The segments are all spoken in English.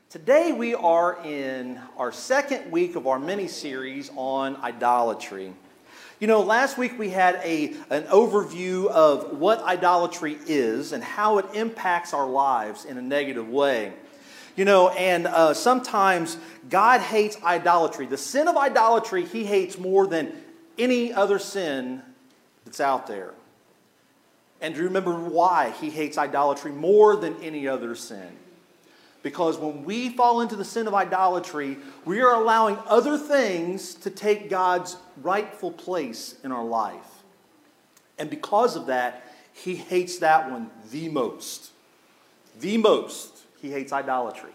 Today we are in our second week of our mini-series on idolatry. You know, last week we had an overview of what idolatry is and how it impacts our lives in a negative way. You know, and sometimes God hates idolatry. The sin of idolatry He hates more than any other sin that's out there. And do you remember why He hates idolatry more than any other sin? Because when we fall into the sin of idolatry, we are allowing other things to take God's rightful place in our life. And because of that, He hates that one the most. The most. He hates idolatry.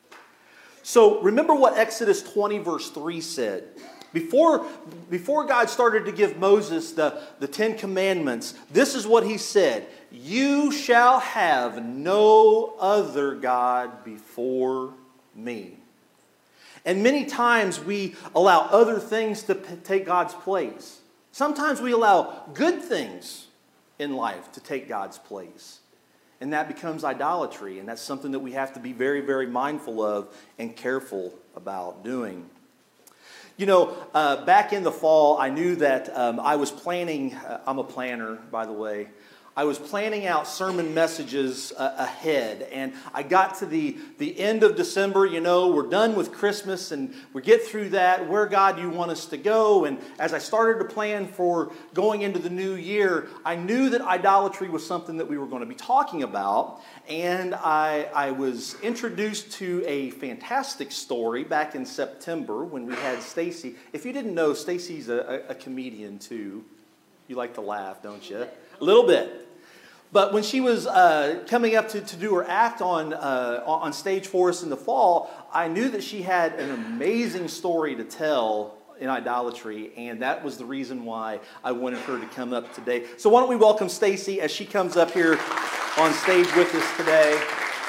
So remember what Exodus 20 verse 3 said. Before God started to give Moses the Ten Commandments, this is what He said. You shall have no other God before me. And many times we allow other things to take God's place. Sometimes we allow good things in life to take God's place. And that becomes idolatry. And that's something that we have to be very, very mindful of and careful about doing. You know, back in the fall, I knew that I was planning, I'm a planner, by the way. I was planning out sermon messages ahead, and I got to the end of December. You know, we're done with Christmas, and we get through that. Where, God, do you want us to go? And as I started to plan for going into the new year, I knew that idolatry was something that we were going to be talking about, and I was introduced to a fantastic story back in September when we had Stacy. If you didn't know, Stacy's a comedian too. You like to laugh, don't you? A little bit. But when she was coming up to do her act on stage for us in the fall, I knew that she had an amazing story to tell in idolatry, and that was the reason why I wanted her to come up today. So why don't we welcome Stacy as she comes up here on stage with us today.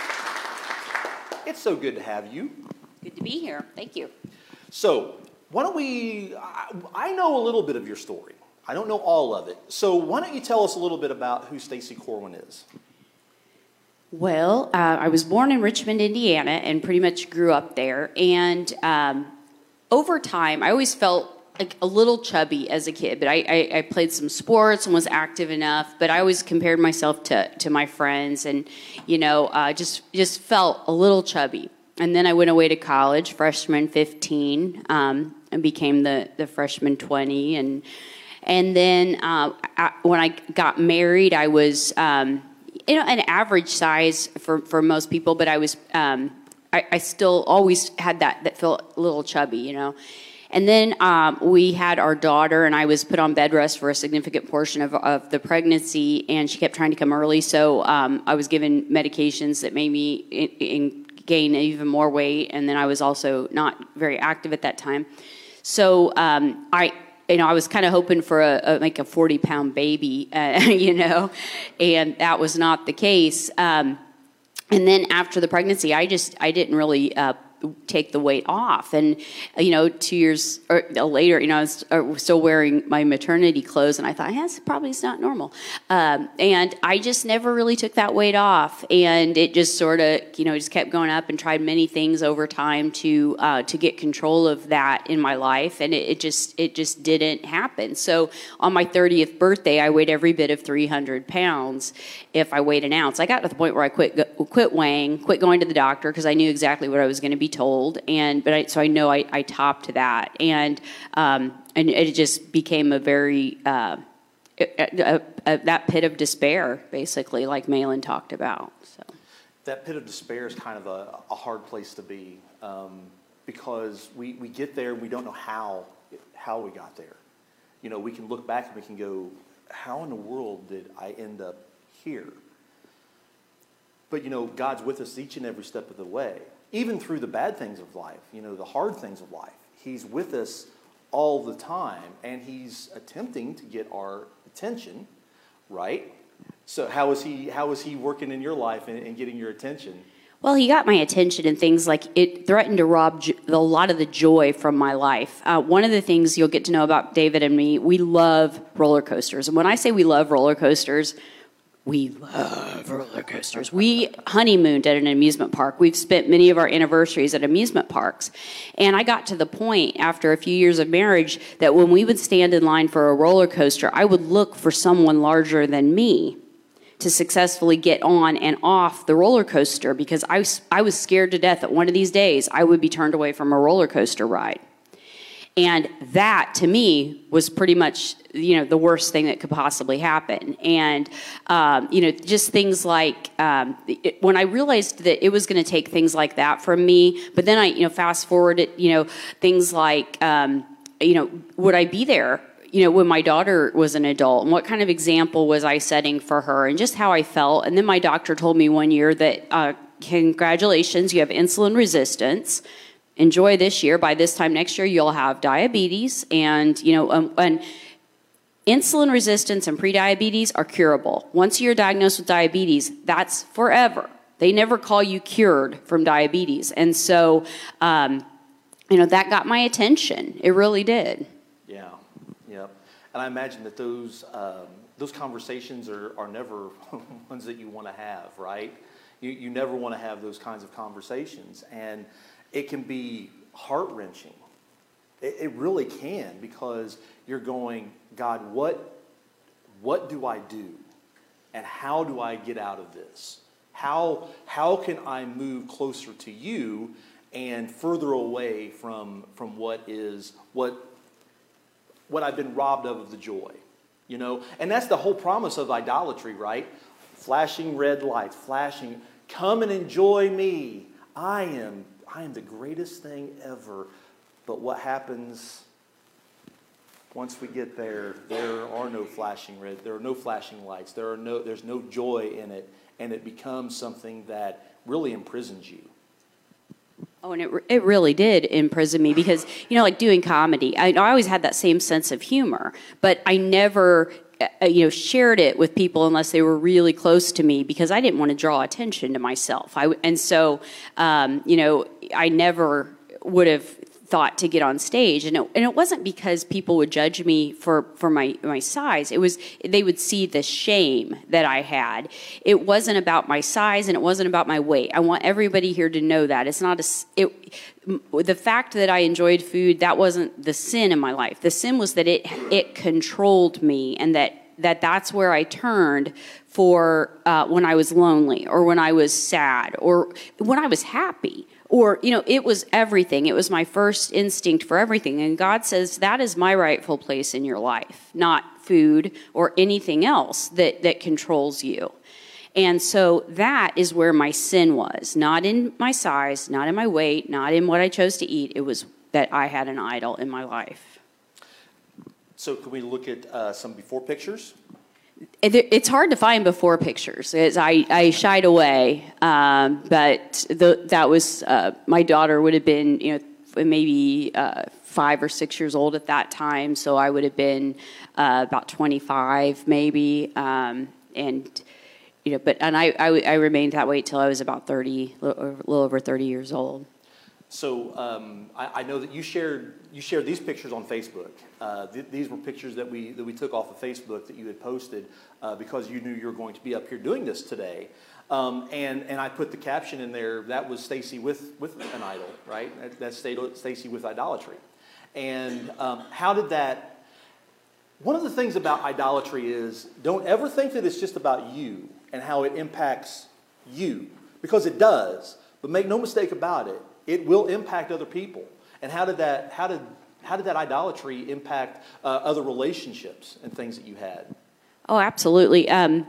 It's so good to have you. Good to be here. Thank you. So why don't I know a little bit of your story. I don't know all of it. So why don't you tell us a little bit about who Stacy Corwin is? Well, I was born in Richmond, Indiana, and pretty much grew up there. And over time, I always felt like a little chubby as a kid. But I played some sports and was active enough. But I always compared myself to my friends, and just felt a little chubby. And then I went away to college, freshman 15, and became the freshman 20, And then when I got married, I was, an average size for most people, but I was, I still always had that felt a little chubby, you know. And then we had our daughter, and I was put on bed rest for a significant portion of the pregnancy, and she kept trying to come early, so I was given medications that made me gain even more weight, and then I was also not very active at that time. So I was kind of hoping for a 40-pound baby, and that was not the case. And then after the pregnancy, I didn't really take the weight off. And, 2 years later, I was still wearing my maternity clothes, and I thought, it's probably not normal. And I just never really took that weight off. And it just sort of, just kept going up, and tried many things over time to get control of that in my life. And it just didn't happen. So on my 30th birthday, I weighed every bit of 300 pounds if I weighed an ounce. I got to the point where I quit weighing, quit going to the doctor, because I knew exactly what I was going to be told, so I know I topped that, and it just became a very that pit of despair, basically, like Malin talked about. So that pit of despair is kind of a hard place to be, because we get there and we don't know how we got there. We can look back and we can go, how in the world did I end up here? But God's with us each and every step of the way. Even through the bad things of life, the hard things of life. He's with us all the time, and He's attempting to get our attention, right? So how is He working in your life and getting your attention? Well, He got my attention in things like it threatened to rob a lot of the joy from my life. One of the things you'll get to know about David and me, we love roller coasters. And when I say we love roller coasters, We love roller coasters. We honeymooned at an amusement park. We've spent many of our anniversaries at amusement parks. And I got to the point after a few years of marriage that when we would stand in line for a roller coaster, I would look for someone larger than me to successfully get on and off the roller coaster, because I was scared to death that one of these days I would be turned away from a roller coaster ride. And that, to me, was pretty much, the worst thing that could possibly happen. And, just things like, when I realized that it was going to take things like that from me, but then I, fast forward it, things like, would I be there, when my daughter was an adult, and what kind of example was I setting for her, and just how I felt. And then my doctor told me one year that, congratulations, you have insulin resistance. Enjoy this year. By this time next year, you'll have diabetes, and and insulin resistance and prediabetes are curable. Once you're diagnosed with diabetes, that's forever. They never call you cured from diabetes, and so that got my attention. It really did. Yeah, yep. And I imagine that those conversations are never ones that you want to have, right? You never want to have those kinds of conversations, and it can be heart-wrenching. It really can, because you're going, God, what do I do? And how do I get out of this? How can I move closer to you and further away from what I've been robbed of the joy? And that's the whole promise of idolatry, right? Flashing red lights, flashing, come and enjoy me. I am the greatest thing ever. But what happens once we get there? There are no flashing red. There are no flashing lights. There's no joy in it, and it becomes something that really imprisons you. Oh, and it really did imprison me, because like doing comedy, I always had that same sense of humor, but I never shared it with people unless they were really close to me, because I didn't want to draw attention to myself. I never would have thought to get on stage, and it wasn't because people would judge me for my size. It was, they would see the shame that I had. It wasn't about my size, and it wasn't about my weight. I want everybody here to know that it's not the fact that I enjoyed food, that wasn't the sin in my life. The sin was that it controlled me, and that's where I turned for when I was lonely, or when I was sad, or when I was happy. Or, it was everything. It was my first instinct for everything. And God says, that is my rightful place in your life, not food or anything else that controls you. And so that is where my sin was, not in my size, not in my weight, not in what I chose to eat. It was that I had an idol in my life. So can we look at some before pictures? It's hard to find before pictures. I shied away, but that was my daughter would have been maybe 5 or 6 years old at that time, so I would have been about 25 maybe, and I remained that way till I was about 30, a little over 30 years old. So I know that you shared these pictures on Facebook. These were pictures that we took off of Facebook that you had posted because you knew you were going to be up here doing this today. And I put the caption in there, that was Stacy with an idol, right? That's Stacy with idolatry. And how did that... One of the things about idolatry is, don't ever think that it's just about you and how it impacts you, because it does. But make no mistake about it, it will impact other people. And how did that idolatry impact other relationships and things that you had? Oh, absolutely. I'd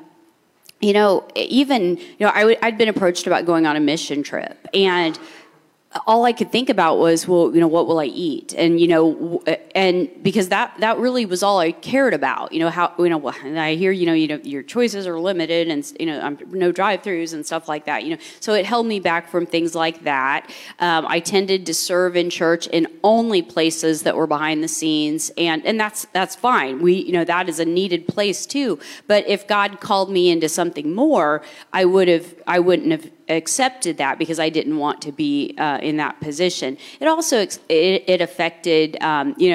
been approached about going on a mission trip, and all I could think about was, well, what will I eat? And, and because that really was all I cared about, and I hear, your choices are limited, and, no drive-throughs and stuff like that, so it held me back from things like that. I tended to serve in church in only places that were behind the scenes, and that's fine. That is a needed place too. But if God called me into something more, I wouldn't have accepted that, because I didn't want to be in that position. It also it affected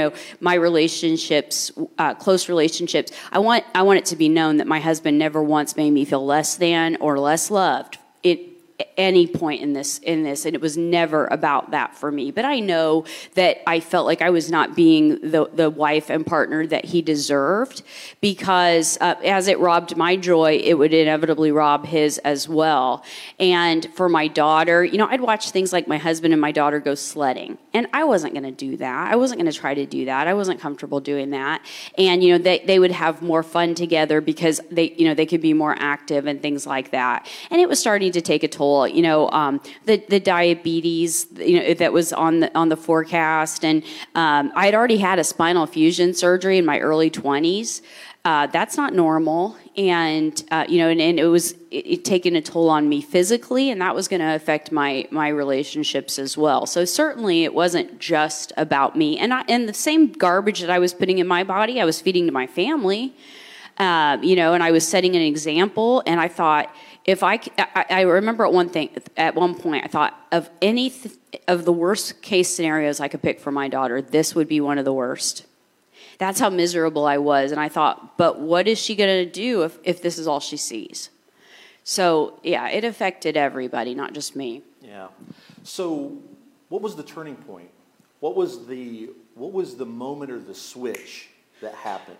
my relationships, close relationships, I want it to be known that my husband never once made me feel less than or less loved at any point in this, and it was never about that for me. But I know that I felt like I was not being the wife and partner that he deserved, because as it robbed my joy, it would inevitably rob his as well. And for my daughter, I'd watch things like my husband and my daughter go sledding, and I wasn't going to do that. I wasn't going to try to do that. I wasn't comfortable doing that. And they would have more fun together because they could be more active and things like that. And it was starting to take a toll. The diabetes, that was on the forecast, and I had already had a spinal fusion surgery in my early 20s. That's not normal, and it was taking a toll on me physically, and that was going to affect my relationships as well. So certainly it wasn't just about me, and the same garbage that I was putting in my body, I was feeding to my family, and I was setting an example, and I thought, I remember at one point, I thought of of the worst case scenarios I could pick for my daughter, this would be one of the worst. That's how miserable I was. And I thought, but what is she going to do if this is all she sees? So, yeah, it affected everybody, not just me. Yeah. So what was the turning point? What was the moment or the switch that happened?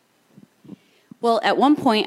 Well, at one point,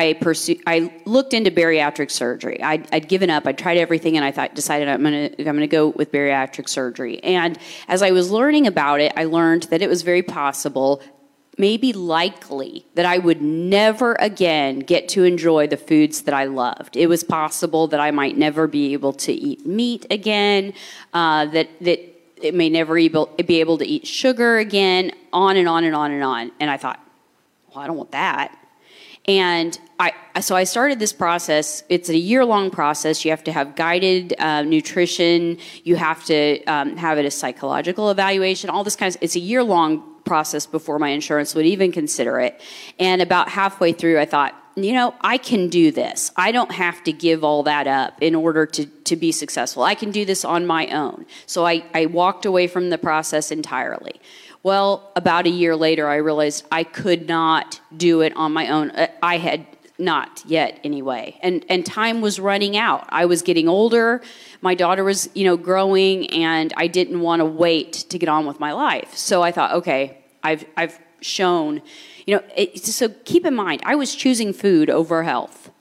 I looked into bariatric surgery. I'd given up. I'd tried everything, and I decided I'm gonna go with bariatric surgery. And as I was learning about it, I learned that it was very possible, maybe likely, that I would never again get to enjoy the foods that I loved. It was possible that I might never be able to eat meat again, that it may never be able to eat sugar again, on and on and on and on. And I thought, well, I don't want that. And so I started this process. It's a year-long process. You have to have guided nutrition. You have to have a psychological evaluation, all this kind of, it's a year-long process before my insurance would even consider it. And about halfway through, I thought, I can do this. I don't have to give all that up in order to be successful. I can do this on my own. So I walked away from the process entirely. Well, about a year later, I realized I could not do it on my own. I had not yet, anyway. And time was running out. I was getting older. My daughter was, growing, and I didn't want to wait to get on with my life. So I thought, okay, I've shown, so keep in mind, I was choosing food over health.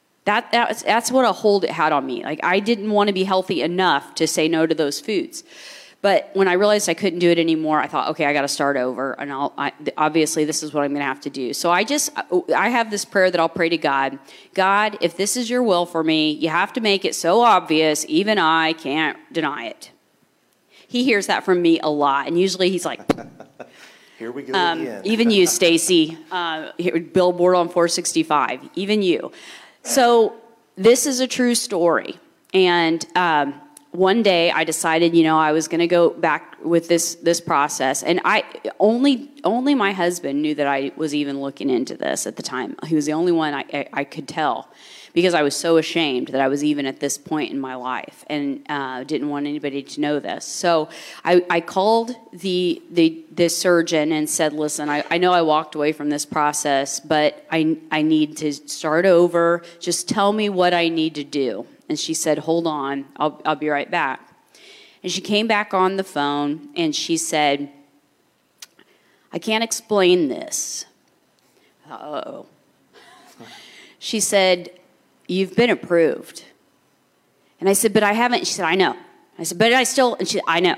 That's what a hold it had on me. Like, I didn't want to be healthy enough to say no to those foods. But when I realized I couldn't do it anymore, I thought, okay, I got to start over, and obviously this is what I'm going to have to do. So I have this prayer that I'll pray to God. God, if this is your will for me, you have to make it so obvious, even I can't deny it. He hears that from me a lot, and usually he's like, here we go again. Even you, Stacy, billboard on 465, even you. So this is a true story, and one day I decided, I was going to go back with this process, and only my husband knew that I was even looking into this at the time. He was the only one I could tell, because I was so ashamed that I was even at this point in my life, and didn't want anybody to know this. So I called the surgeon and said, listen, I know I walked away from this process, but I need to start over. Just tell me what I need to do. And she said, hold on, I'll be right back. And she came back on the phone, and she said, I can't explain this. Uh-oh. She said, you've been approved. And I said, but I haven't. She said, I know. I said, but I still, and she said, I know.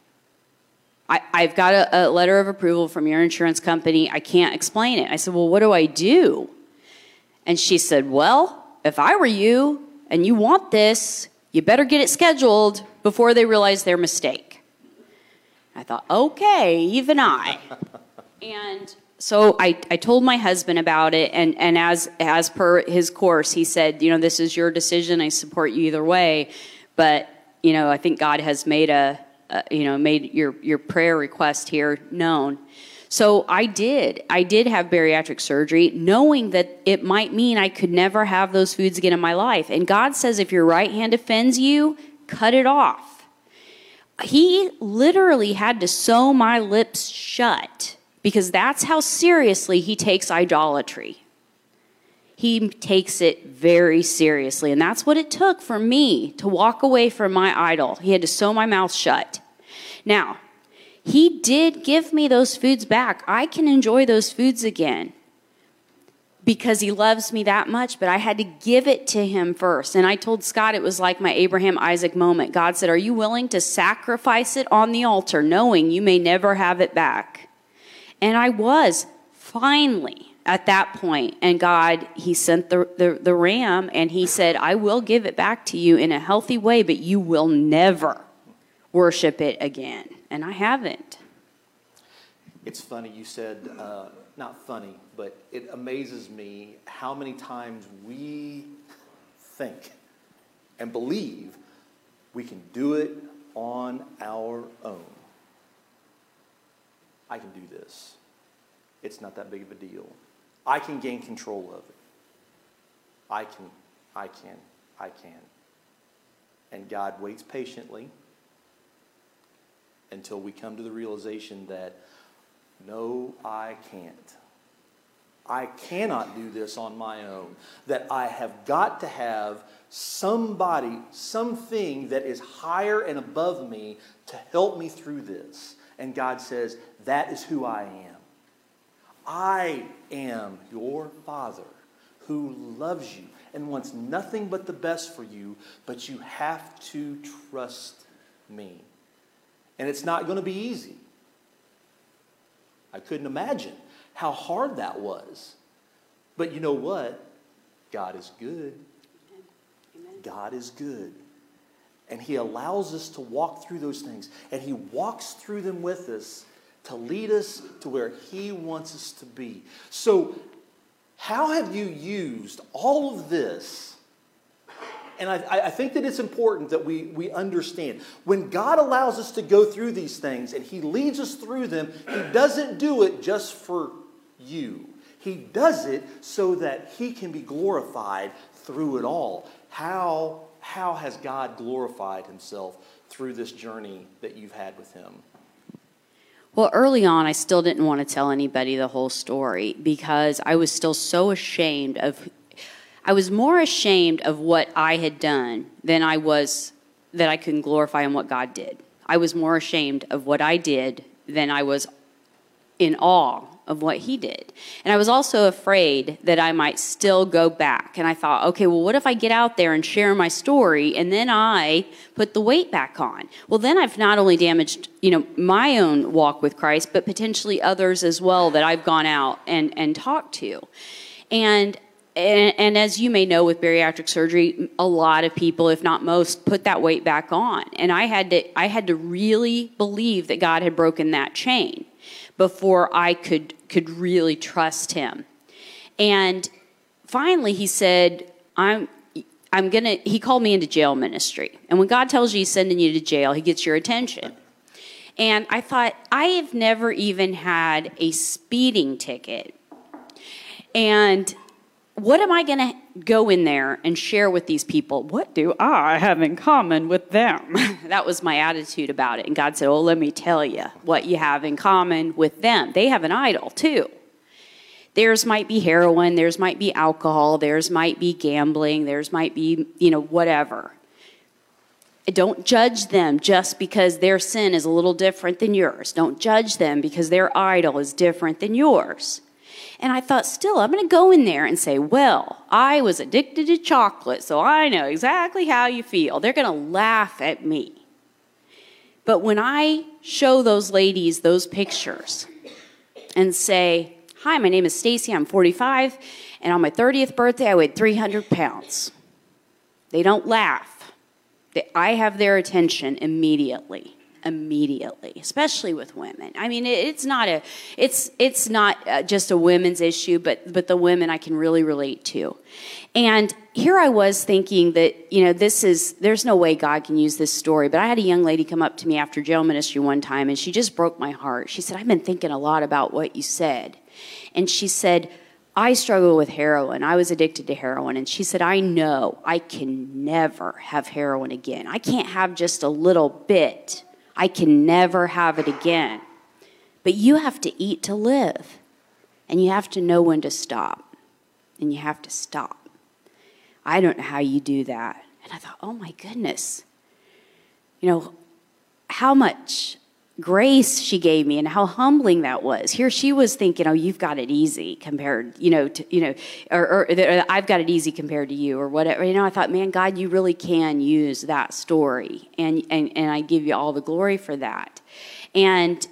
I've got a letter of approval from your insurance company. I can't explain it. I said, well, what do I do? And she said, well, if I were you, and you want this, you better get it scheduled before they realize their mistake. I thought, okay, even I. And so I told my husband about it, and as per his course, he said, this is your decision. I support you either way, but I think God has made made your prayer request here known. So I did have bariatric surgery, knowing that it might mean I could never have those foods again in my life. And God says, if your right hand offends you, cut it off. he literally had to sew my lips shut because that's how seriously he takes idolatry. He takes it very seriously, and that's what it took for me to walk away from my idol. He had to sew my mouth shut. Now, he did give me those foods back. I can enjoy those foods again because he loves me that much, but I had to give it to him first. And I told Scott it was like my Abraham Isaac moment. God said, are you willing to sacrifice it on the altar knowing you may never have it back? And I was, finally, at that point. And God, he sent the ram, and he said, I will give it back to you in a healthy way, but you will never worship it again. And I haven't. It's funny you said, not funny, but it amazes me how many times we think and believe we can do it on our own. I can do this. It's not that big of a deal. I can gain control of it. I can. And God waits patiently until we come to the realization that, no, I can't. I cannot do this on my own. That I have got to have somebody, something that is higher and above me to help me through this. And God says, that is who I am. I am your Father who loves you and wants nothing but the best for you, but you have to trust me. And it's not going to be easy. I couldn't imagine how hard that was. But you know what? God is good. God is good. And he allows us to walk through those things. And he walks through them with us to lead us to where he wants us to be. So, how have you used all of this? And I think that it's important that we understand. When God allows us to go through these things and he leads us through them, he doesn't do it just for you. He does it so that he can be glorified through it all. How has God glorified himself through this journey that you've had with him? Well, early on, I still didn't want to tell anybody the whole story because I was still so ashamed of, I was more ashamed of what I had done than I was that I couldn't glorify in what God did. I was more ashamed of what I did than I was in awe of what he did. And I was also afraid that I might still go back. And I thought, okay, well, what if I get out there and share my story and then I put the weight back on? Well, then I've not only damaged, my own walk with Christ, but potentially others as well that I've gone out and talked to. And as you may know, with bariatric surgery, a lot of people, if not most, put that weight back on. And I had to really believe that God had broken that chain before I could really trust him. And finally he said, he called me into jail ministry. And when God tells you he's sending you to jail, he gets your attention. And I thought, I have never even had a speeding ticket. And what am I going to go in there and share with these people? What do I have in common with them? That was my attitude about it. And God said, oh, let me tell you what you have in common with them. They have an idol too. Theirs might be heroin. Theirs might be alcohol. Theirs might be gambling. Theirs might be, whatever. Don't judge them just because their sin is a little different than yours. Don't judge them because their idol is different than yours. And I thought, still, I'm going to go in there and say, well, I was addicted to chocolate, so I know exactly how you feel. They're going to laugh at me. But when I show those ladies those pictures and say, hi, my name is Stacy, I'm 45, and on my 30th birthday, I weighed 300 pounds. They don't laugh. I have their attention immediately, especially with women. I mean, it's not just a women's issue, but the women I can really relate to. And here I was thinking that, there's no way God can use this story. But I had a young lady come up to me after jail ministry one time, and she just broke my heart. She said, I've been thinking a lot about what you said. And she said, I struggle with heroin. I was addicted to heroin. And she said, I know I can never have heroin again. I can't have just a little bit. I can never have it again. But you have to eat to live. And you have to know when to stop. And you have to stop. I don't know how you do that. And I thought, oh my goodness. You know, how much grace she gave me and how humbling that was. Here she was thinking, oh, you've got it easy compared, or I've got it easy compared to you or whatever. I thought, man, God, you really can use that story. And I give you all the glory for that. And,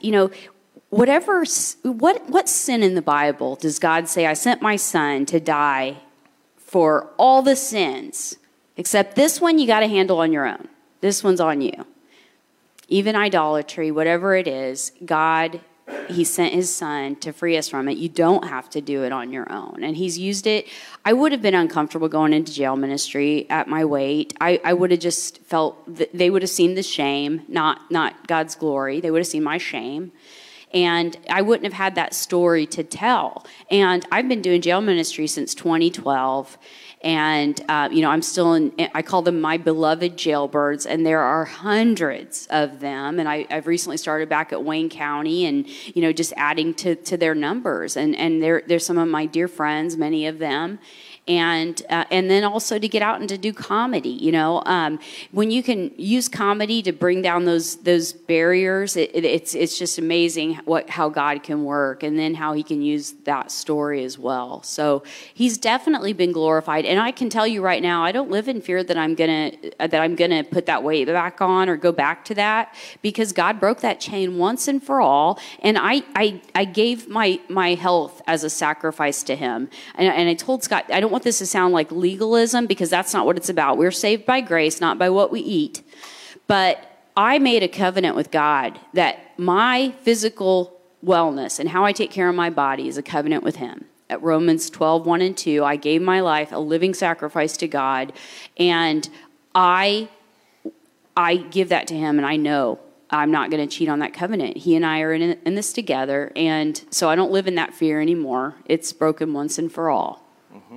what sin in the Bible does God say, I sent my son to die for all the sins, except this one you got to handle on your own. This one's on you. Even idolatry, whatever it is, God, he sent his son to free us from it. You don't have to do it on your own. And he's used it. I would have been uncomfortable going into jail ministry at my weight. I would have just felt that they would have seen the shame, not God's glory. They would have seen my shame. And I wouldn't have had that story to tell. And I've been doing jail ministry since 2012. And, I'm still I call them my beloved jailbirds, and there are hundreds of them. And I've recently started back at Wayne County and, just adding to their numbers. And they're some of my dear friends, many of them. And then also to get out and to do comedy, when you can use comedy to bring down those barriers, it's just amazing how God can work, and then how he can use that story as well. So he's definitely been glorified, and I can tell you right now, I don't live in fear that I'm gonna put that weight back on or go back to that, because God broke that chain once and for all, and I gave my health as a sacrifice to him, and I told Scott, I don't want this to sound like legalism, because that's not what it's about. We're saved by grace, not by what we eat. But I made a covenant with God that my physical wellness and how I take care of my body is a covenant with him. At Romans 12:1 and 2, I gave my life a living sacrifice to God, and I give that to him, and I know I'm not going to cheat on that covenant. He and I are in this together, and so I don't live in that fear anymore. It's broken once and for all. Mm-hmm.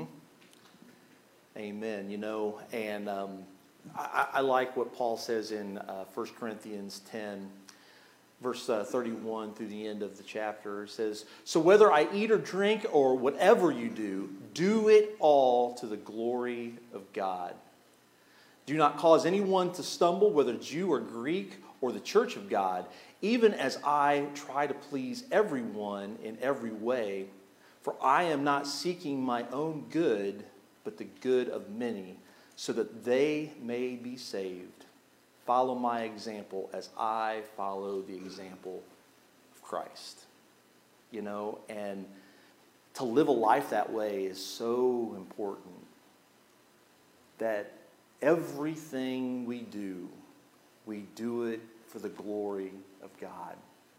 Amen. And I like what Paul says in 1 Corinthians 10, verse 31 through the end of the chapter. It says, so whether I eat or drink or whatever you do it all to the glory of God. Do not cause anyone to stumble, whether Jew or Greek or the church of God, even as I try to please everyone in every way. For I am not seeking my own good, but the good of many, so that they may be saved. Follow my example as I follow the example of Christ. And to live a life that way is so important, that everything we do it for the glory of God.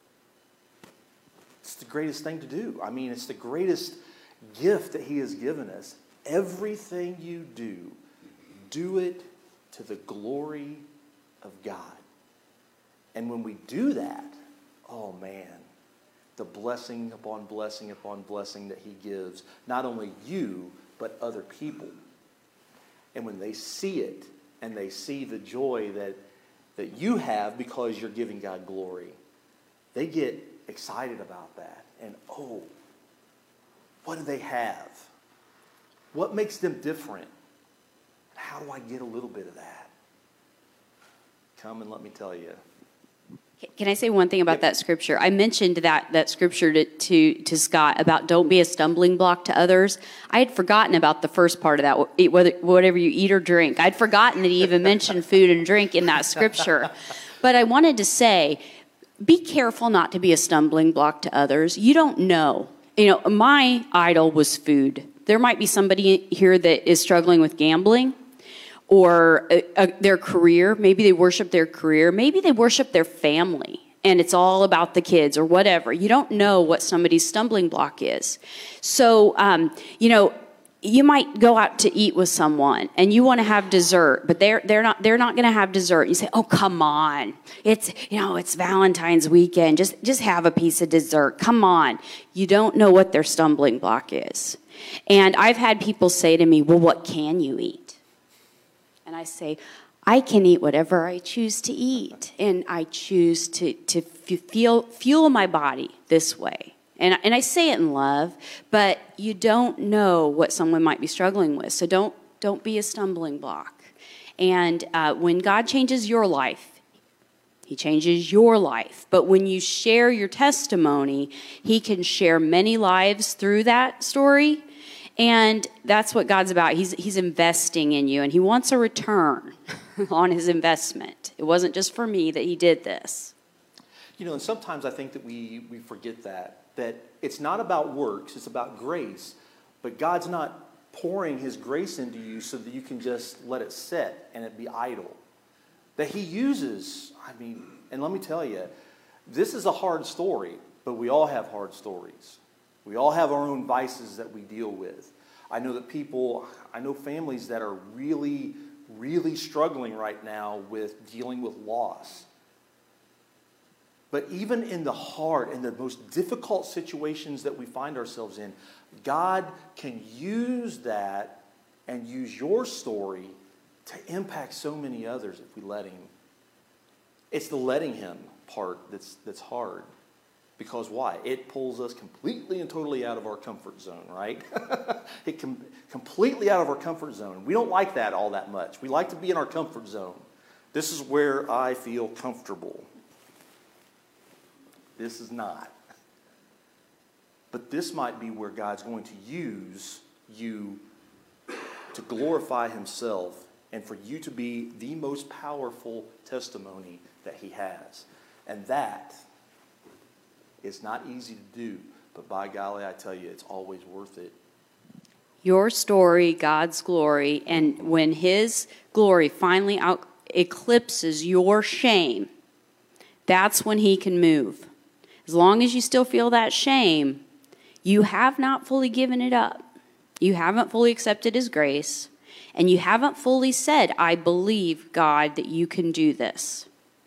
It's the greatest thing to do. It's the greatest gift that he has given us. Everything you do it to the glory of God. And when we do that, oh man, the blessing upon blessing upon blessing that he gives, not only you, but other people. And when they see it, and they see the joy that you have because you're giving God glory, they get excited about that. And oh, what do they have? What makes them different? How do I get a little bit of that? Come and let me tell you. Can I say one thing about that scripture? I mentioned that scripture to Scott about don't be a stumbling block to others. I had forgotten about the first part of that, whatever you eat or drink. I'd forgotten that he even mentioned food and drink in that scripture. But I wanted to say, be careful not to be a stumbling block to others. You don't know. My idol was food. There might be somebody here that is struggling with gambling or their career. Maybe they worship their career. Maybe they worship their family, and it's all about the kids or whatever. You don't know what somebody's stumbling block is. So, you might go out to eat with someone and you want to have dessert, but they're not going to have dessert. You say, "Oh, come on. It's Valentine's weekend. Just have a piece of dessert. Come on." You don't know what their stumbling block is. And I've had people say to me, "Well, what can you eat?" And I say, I can eat whatever I choose to eat, and I choose to fuel my body this way. And I say it in love, but you don't know what someone might be struggling with, so don't be a stumbling block. And when God changes your life, He changes your life. But when you share your testimony, He can share many lives through that story. And that's what God's about. He's investing in you, and He wants a return on His investment. It wasn't just for me that He did this. You know, and sometimes I think that we forget that it's not about works, it's about grace. But God's not pouring His grace into you so that you can just let it sit and it be idle. That He uses, and let me tell you, this is a hard story, but we all have hard stories. We all have our own vices that we deal with. I know families that are really, really struggling right now with dealing with loss. But even in the hard and the most difficult situations that we find ourselves in, God can use that and use your story to impact so many others if we let Him. It's the letting Him part that's hard. Because why? It pulls us completely and totally out of our comfort zone, right? Completely out of our comfort zone. We don't like that all that much. We like to be in our comfort zone. This is where I feel comfortable. This is not. But this might be where God's going to use you to glorify Himself and for you to be the most powerful testimony that He has. And that is not easy to do, but by golly, I tell you, it's always worth it. Your story, God's glory, and when His glory finally eclipses your shame, that's when He can move. As long as you still feel that shame, you have not fully given it up. You haven't fully accepted His grace, and you haven't fully said, I believe, God, that you can do this.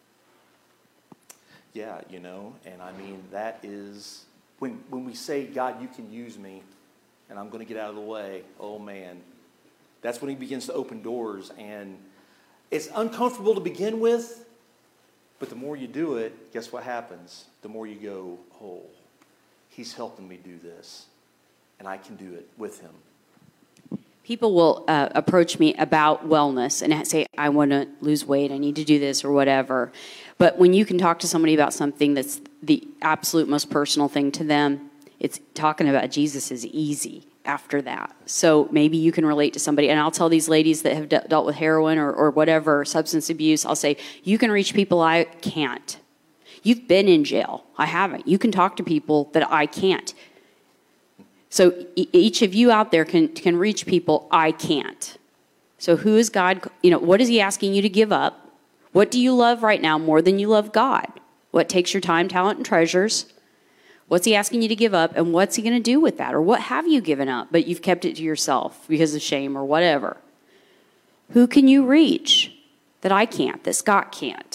Yeah, and that is, when we say, God, you can use me, and I'm going to get out of the way, oh man, that's when He begins to open doors, and it's uncomfortable to begin with, but the more you do it, guess what happens? The more you go, oh, He's helping me do this, and I can do it with Him. People will approach me about wellness and say, I want to lose weight, I need to do this or whatever. But when you can talk to somebody about something that's the absolute most personal thing to them, it's talking about Jesus is easy after that. So maybe you can relate to somebody. And I'll tell these ladies that have dealt with heroin or whatever, substance abuse, I'll say, you can reach people I can't. You've been in jail. I haven't. You can talk to people that I can't. So each of you out there can reach people I can't. So who is God? What is He asking you to give up? What do you love right now more than you love God? What takes your time, talent, and treasures? What's He asking you to give up, and what's He going to do with that? Or what have you given up, but you've kept it to yourself because of shame or whatever? Who can you reach that I can't, that Scott can't?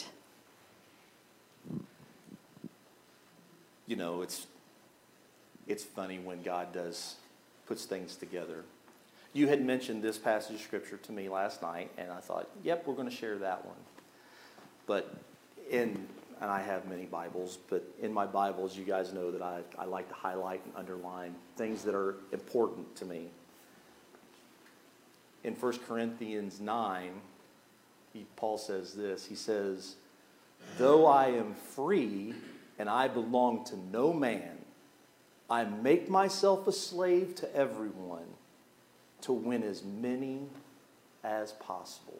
It's funny when God puts things together. You had mentioned this passage of Scripture to me last night, and I thought, yep, we're going to share that one. But and I have many Bibles, but in my Bibles, you guys know that I like to highlight and underline things that are important to me. In 1 Corinthians 9, Paul says this. He says, though I am free and I belong to no man, I make myself a slave to everyone to win as many as possible.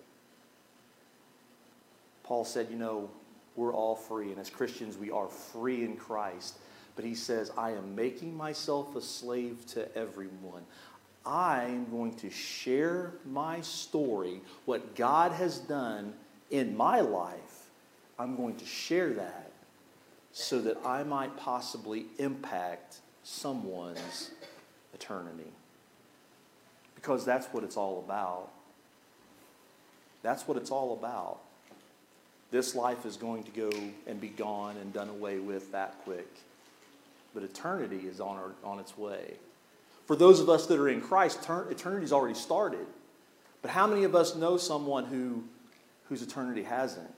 Paul said, we're all free, and as Christians we are free in Christ. But he says, I am making myself a slave to everyone. I am going to share my story, what God has done in my life. I'm going to share that so that I might possibly impact someone's eternity. Because that's what it's all about. That's what it's all about. This life is going to go and be gone and done away with that quick. But eternity is on its way. For those of us that are in Christ, eternity's already started. But how many of us know someone whose eternity hasn't.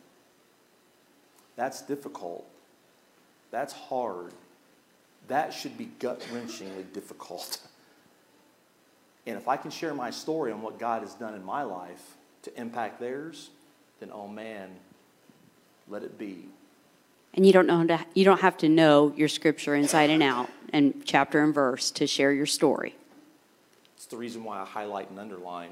That's difficult. That's hard. That should be gut-wrenchingly difficult. And if I can share my story on what God has done in my life to impact theirs, then oh man, let it be. And you don't have to know your scripture inside and out and chapter and verse to share your story. It's the reason why I highlight and underline.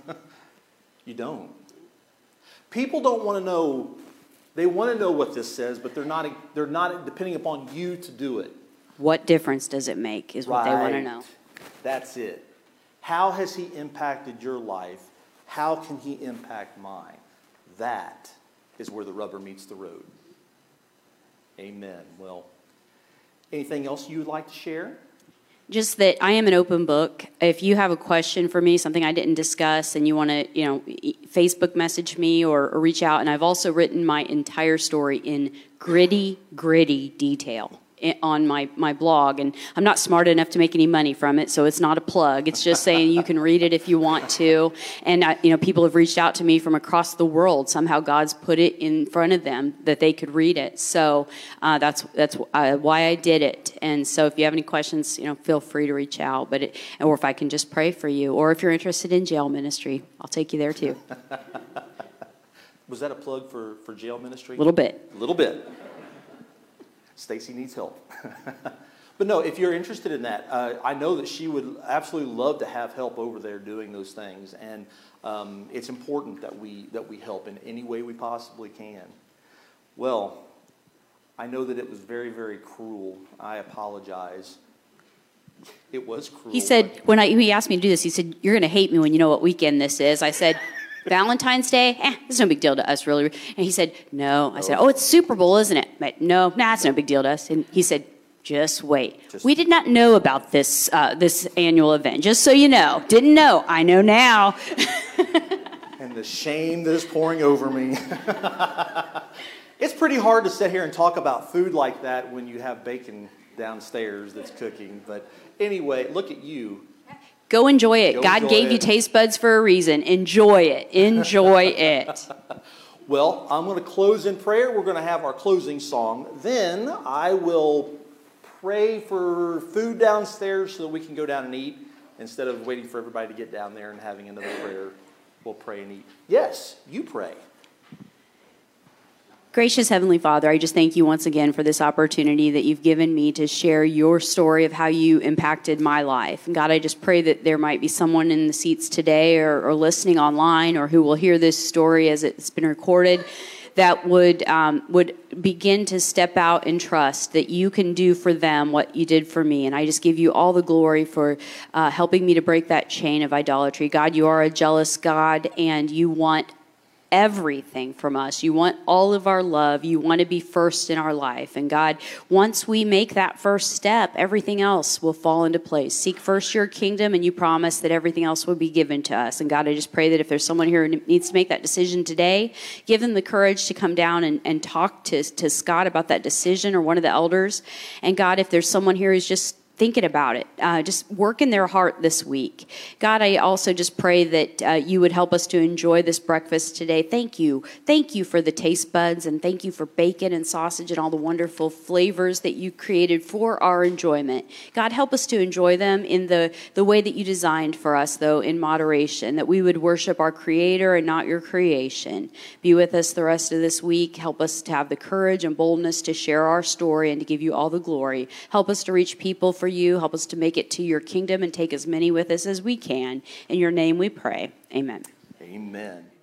You don't. People don't want to know. They want to know what this says, but they're not depending upon you to do it. What difference does it make is what they want to know. That's it. How has he impacted your life? How can he impact mine? That is where the rubber meets the road. Amen. Well, anything else you would like to share? Just that I am an open book. If you have a question for me, something I didn't discuss, and you want to, Facebook message me or reach out. And I've also written my entire story in gritty detail on my blog. And I'm not smart enough to make any money from it, so it's not a plug. It's just saying you can read it if you want to. And people have reached out to me from across the world. Somehow God's put it in front of them that they could read it. So that's why I did it. And so if you have any questions, feel free to reach out. Or if I can just pray for you, or if you're interested in jail ministry, I'll take you there too. Was that a plug for jail ministry? A little bit. A little bit. Stacy needs help. But no, if you're interested in that, I know that she would absolutely love to have help over there doing those things. And it's important that we help in any way we possibly can. Well, I know that it was very, very cruel. I apologize. It was cruel. He said, when he asked me to do this, he said, "You're going to hate me when you know what weekend this is." I said, "Valentine's Day? It's no big deal to us, really." And he said, "No." I said, "Oh, it's Super Bowl, isn't it?" But no, it's no big deal to us. And he said, "Just wait. We did not know about this annual event. Just so you know. Didn't know. I know now." And the shame that is pouring over me. It's pretty hard to sit here and talk about food like that when you have bacon downstairs that's cooking. But anyway, look at you. Go enjoy it. God gave you taste buds for a reason. Enjoy it. Enjoy it. Well, I'm going to close in prayer. We're going to have our closing song. Then I will pray for food downstairs so that we can go down and eat instead of waiting for everybody to get down there and having another prayer. We'll pray and eat. Yes, you pray. Gracious Heavenly Father, I just thank you once again for this opportunity that you've given me to share your story of how you impacted my life. And God, I just pray that there might be someone in the seats today or listening online or who will hear this story as it's been recorded that would begin to step out and trust that you can do for them what you did for me. And I just give you all the glory for helping me to break that chain of idolatry. God, you are a jealous God, and you want everything from us. You want all of our love. You want to be first in our life. And God, once we make that first step, everything else will fall into place. Seek first your kingdom, and you promise that everything else will be given to us. And God, I just pray that if there's someone here who needs to make that decision today, give them the courage to come down and talk to Scott about that decision, or one of the elders. And God, if there's someone here who's just thinking about it, just work in their heart this week. God, I also just pray that you would help us to enjoy this breakfast today. Thank you. Thank you for the taste buds, and thank you for bacon and sausage and all the wonderful flavors that you created for our enjoyment. God, help us to enjoy them in the way that you designed for us, though, in moderation, that we would worship our Creator and not your creation. Be with us the rest of this week. Help us to have the courage and boldness to share our story and to give you all the glory. Help us to reach people for you. Help us to make it to your kingdom and take as many with us as we can. In your name we pray. Amen. Amen.